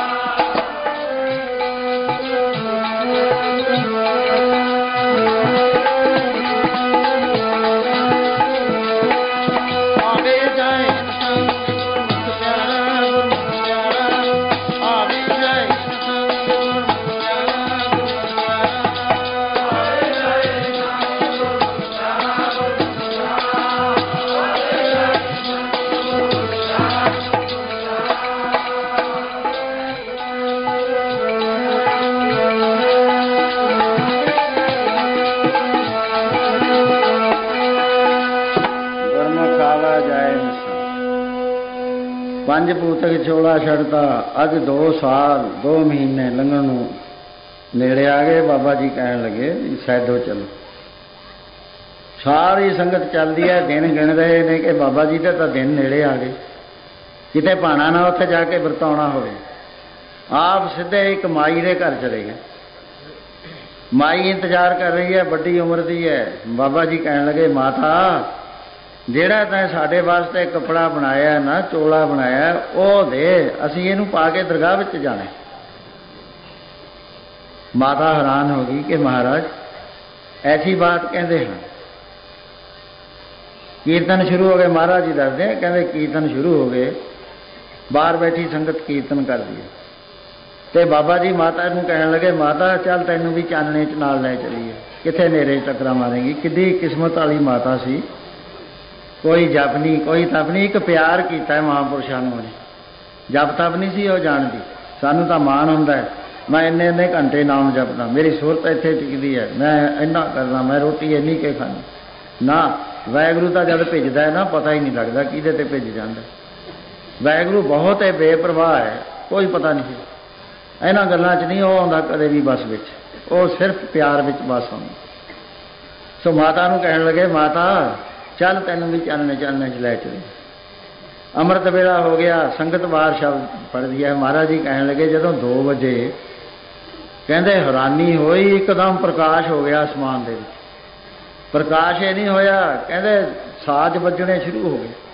Speaker 1: पंज पूतक चोला छड़ता। अज 2 साल 2 महीने लंघण नूं नेड़े आ गए। बाबा जी कहन लगे सैदो चलो। सारी संगत चलती है, दिन गिन रहे ने कि बाबा जी के तो दिन नेड़े आ गए, किते भाना ना उत्थे जाके वरताउणा होवे। आप सीधे एक माई के घर चले गए। माई इंतजार कर रही है, बड़ी उम्र की है। बाबा जी कहन लगे माता ਜਿਹੜਾ ਤੈਂ ਸਾਡੇ ਵਾਸਤੇ कपड़ा बनाया ना, चोला बनाया, ਉਹ दे, ਅਸੀਂ ਇਹਨੂੰ पा के दरगाह ਵਿੱਚ जाना। माता हैरान हो गई कि महाराज ऐसी बात कहते हैं। कीर्तन शुरू हो गए। महाराज जी दसदे कहते कीर्तन शुरू हो गए, बाहर बैठी संगत कीर्तन कर दी ते बाबा जी माता नूं कहन लगे माता चल तैनूं भी चानने च नाल ले चलीए, कित्थे नेरे टकरा मारेंगी। किड्डी किस्मत वाली माता सी, कोई जप नहीं कोई तप नहीं, एक प्यार किया महापुरुषों ने। जप तप नहीं सी वो जानती। सानू तो माण हुंदा है मैं इन्ने इन्ने घंटे नाम जपदा, मेरी सुरत इत्थे टिकदी है, मैं इन्ना करना, मैं रोटी इन्नी के खानी ना। वाहगुरू तो जब भिजदा है ना पता ही नहीं लगता किहदे ते भिज जांदा। वाहगुरू बहुत है बेप्रवाह है, कोई पता नहीं। इन्हां गल्लां च नहीं वो आउंदा कदे भी बस विच, वो सिर्फ प्यार विच बस आउंदा। सो माता नूं कहण लगे माता चल तैनूं भी चानने चानने च लै चले। अमृत वेला हो गया, संगत बाहर शब्द पढ़ दिया। महाराज जी कहन लगे जदों 2 बजे कहंदे हैरानी होई, एकदम प्रकाश हो गया आसमान दे विच। प्रकाश ये नहीं होया, कहंदे साज बजने शुरू हो गए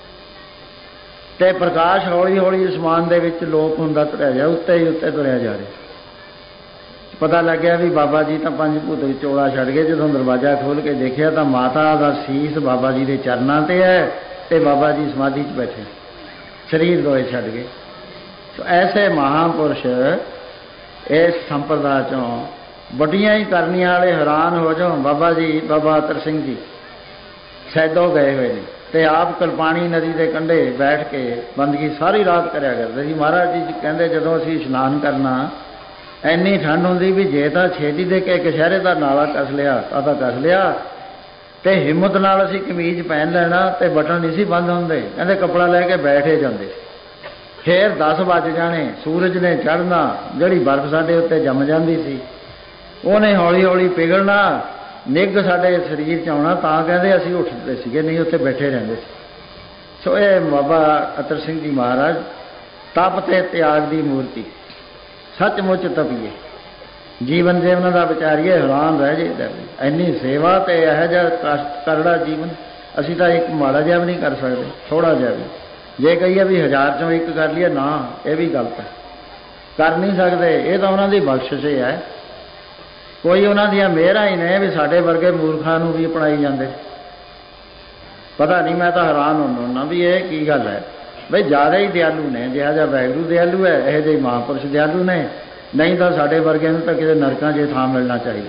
Speaker 1: ते प्रकाश हौली हौली आसमान दे विच लोप हुंदा तुरिया जा, उत्ते ही उत्ते तुरिया जा रहा। पता लग गया भी बाबा जी तो 5 भूत चोला छड़ गए। जो दरवाजा खोल के देखा तो माता का शीस बाबा जी के चरणों से है ते बाबा जी समाधि च बैठे, शरीर दोए छड़ गए। तो ऐसे महापुरुष इस संप्रदाय चों बड़ियां ही करनियां वाले हैरान हो जाओ। बाबा जी बाबा अतर सिंह जी सैदो गए हुए हैं ते आप कलपानी नदी के कंढे बैठ के बंदगी सारी रात करया करते सी। महाराज जी कहते जदों असीं इशनान करना इन्नी ठंड होंदी भी जे तां छेती दे के कशहरे का नाला कस लिया तो कस लिया ते हिम्मत नाल असीं कमीज पहन लेना ते बटन नहीं सी बंद होंदे, कहंदे कपड़ा लैके बैठे जांदे। फिर 10 बज जाने, सूरज ने चढ़ना, जिहड़ी बर्फ साडे उत्ते जम जांदी सी उहने हौली हौली पिघलना, निग साडे शरीर च आउणा, तां कहंदे असीं उठदे सीगे, नहीं उत्ते बैठे रहिंदे सी। सो ये बाबा अतर सिंह जी महाराज तप ते त्याग की मूर्ति, सचमुच तपीए जीवन जीवन का विचारीए हैरान रह जाइए। इन्नी सेवा तो यह जहा करड़ा जीवन असी तो एक माड़ा जहा भी नहीं कर सकते, थोड़ा जहा भी। जे कहिए भी 1000 चों 1 कर लिए ना, यह भी गलत है, कर नहीं सकते। ये तो उन्होंने बख्शिश है, कोई उन्होंने मेहरा ही ने भी साढ़े वर्गे मूर्खों को भी अपनाई जाते। पता नहीं, मैं तो हैरान होना भी ये की गल है बई ज़्यादा ही दयालु ने। जिहा जिहा वाहगुरू दयालु है यह जे महापुरुष दयालु ने, नहीं तो साढ़े वर्गे तो किसी नरकों च थां मिलना चाहिए।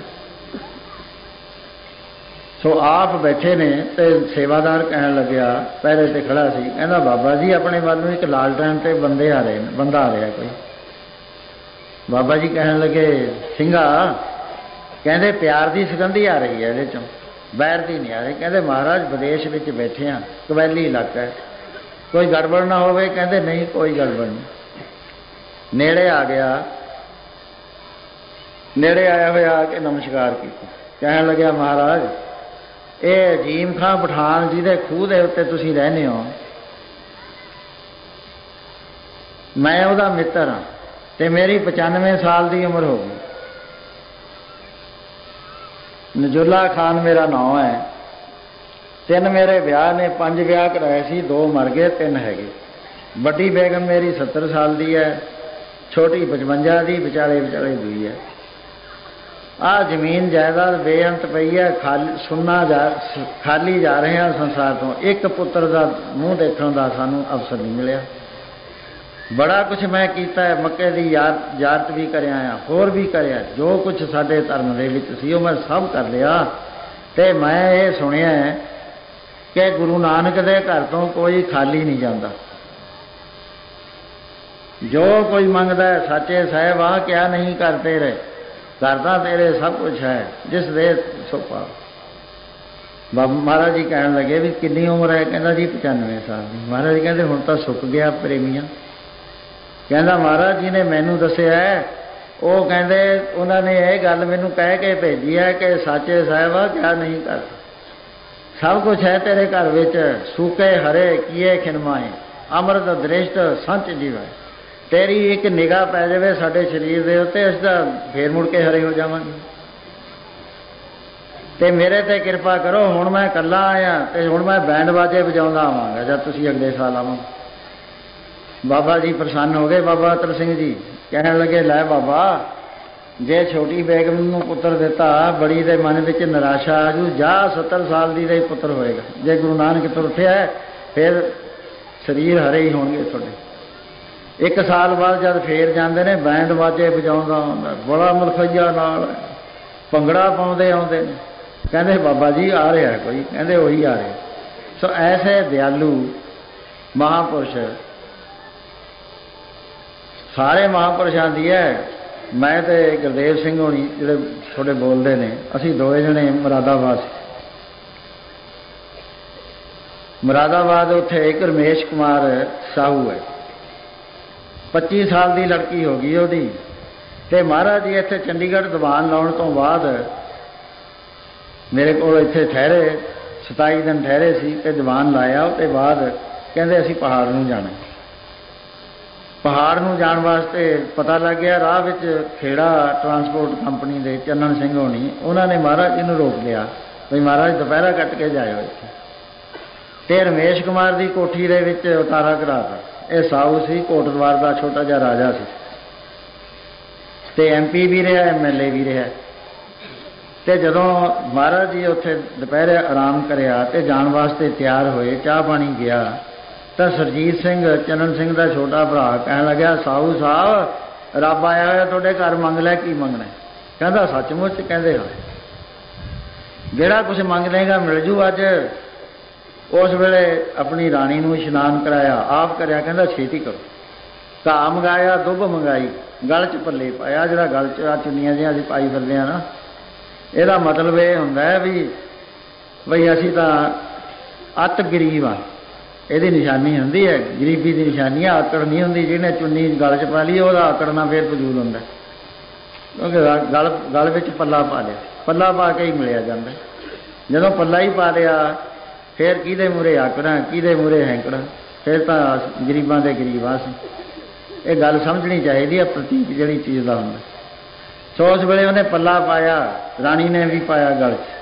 Speaker 1: सो आप बैठे ने ते सेवादार कहन लग्या, पैरे ते खड़ा सी, कहंदा बाबा जी अपने वालों एक लालटैन ते बंदे आ रहे, बंदा आ रहा कोई। बाबा जी कहन लगे सिंघा कहते प्यार की सुगंधी आ रही है, ये बैर की नहीं आ रही। कहते महाराज विदेश में बैठे हाँ, कवैली इलाका है, कोई गड़बड़ ना होवे। कहते नहीं कोई गड़बड़ नहीं। नेड़े आ गया, नेड़े आया हुआ आके नमस्कार की, कहन लग्या महाराज ये अजीम खां पठान जिहदे खूह के उत्ते तुसीं रहने हो, मैं उहदा मित्र हाँ ते मेरी 95 साल की उम्र हो गई। नजुल्ला खान मेरा नाम है। 3 मेरे ब्याह ने, 5 ब्याह कराए सी, 2 मर गए, 3 हैगे। बड़ी बेगम मेरी 70 साल की है, छोटी 55 की, विचाले विचाले दुई है। आ जमीन जायदाद बेअंत पई है, खाली जा रहे हैं संसार तो। एक पुत्र का मूँह देखने का सानू अवसर नहीं मिलिया। बड़ा कुछ मैं किया है, मक्के की यारत भी कर आया, होर भी कराया, जो कुछ साडे धर्म दे विच सी मैं सब कर लिया। ते मैं ये सुनिया कि गुरु नानक दे घर तो कोई खाली नहीं जाता। जो कोई मंगता है सच्चे साहिब आ क्या नहीं करते रहे, करता तेरे सब कुछ है, जिस दे सुपा। बाबा महाराज जी कहन लगे भी कितनी उम्र है? कहता जी 95 साल की। महाराज जी कहते हुण तां सुक गया प्रेमिया। कहता महाराज जी ने मैनू दसिया है, वो कहते उन्होंने ये गल मैनू कह के भेजी है कि साचे साहिबा क्या नहीं करते, सब कुछ है तेरे घर विच, सूके हरे किए खिनमाए, अमृत दृष्ट संच जीवा। तेरी एक निगाह पै जाए साडे शरीर के उत्ते, असीं तां फेर मुड़ के हरे हो जावांगे। ते मेरे ते कृपा करो, हुण मैं कल्ला आया ते हुण मैं बैंड बाजे बजाउंदा आवांगा जब तुसीं अगले साल आवो। बाबा जी प्रसन्न हो गए। बाबा अतर सिंह जी कहने लगे लै बाबा जे छोटी बेगम नूं पुत्र दिता, बड़ी दे मन विच निराशा आजू, जा 70 साल दी दे पुत्र होएगा। जे गुरु नानक तुर उठिया फिर शरीर हरे ही होणगे तुहाडे। 1 साल बाद जब फिर जाते ने बैंड बाजे बजाउंदा आउंदा, बड़ा मुलखइया नाल भंगड़ा पाउंदे आउंदे ने। कहंदे बाबा जी आ रहा कोई, कहंदे वही आ रहा। सो ऐसे दयालु महापुरुष सारे महापुरुषों की है। मैं तो गुरदेव सिंह होनी जोड़े थोड़े बोलते हैं, असी 2 जने मुरादाबाद, मुरादाबाद उत्थे एक रमेश कुमार साहू है, 25 साल की लड़की हो गई वही। तो महाराज जी इत्थे चंडीगढ़ दीवान लाने तो बाद मेरे को इत्थे ठहरे, 27 दिन ठहरे सी ते दीवान लाया। उसके बाद कहते असी पहाड़ नूं जाना। पहाड़ नूं जाण वास्ते पता लग गया राह विच खेड़ा ट्रांसपोर्ट कंपनी दे चन्नन सिंह होनी, उन्होंने महाराज जी नूं रोक लिया भाई महाराज दोपहरा कट के जाए इत्थे। ते रमेश कुमार की कोठी दे विच उतारा कराता। यह साहू सी, कोटद्वार का छोटा जिहा राजा सी, ते MP भी रहा, MLA भी रहा। ते जदों महाराज जी उत्थे दोपहरे आराम करिया ते जाण वास्ते तैयार होए, चाह पानी गया तो सरजीत सिंह चन्नन सिंह का छोटा भरा कह लग्या साहू साहब रब आया होया तुहाडे घर, मंग लै की मंगना। कहता सचमुच? कहते हाँ, जिहड़ा कुछ मंग लेगा मिल जू। अज उस वेले अपनी राणी नूं इशनान कराया, आप कराया, कहता छेती करो। घाह मंगाया, दुब मंगाई, गल च पल्ले पाया, जिहड़ा गल च चुन्नियां जिहां असीं पाई फिरदे हां ना, ਇਹਦਾ मतलब ये ਹੁੰਦਾ है भी बई असी तो अत गरीब हाँ, ਇਹਦੀ निशानी ਹੁੰਦੀ है, गरीबी की निशानी है, आकड़ नहीं ਹੁੰਦੀ। ਜਿਹਨੇ चुन्नी गल च पा ली ਉਹਦਾ आकड़ना फिर फजूल ਹੁੰਦਾ, क्योंकि गल ਵਿੱਚ पल्ला पा लिया, पल्ला पा के ही मिलिया जाता। ਜਦੋਂ पल्ला ही पा लिया फिर किहदे मूहरे आकड़ा, किहदे मूहरे हैंकड़ा, फिर तो गरीबां दे गरीब आ सी। ये गल समझनी चाहिए है, प्रतीक जिहड़ी चीज़ का ਹੁੰਦਾ। सो उस वेले उन्हें पल्ला पाया, राणी ने भी पाया गल च।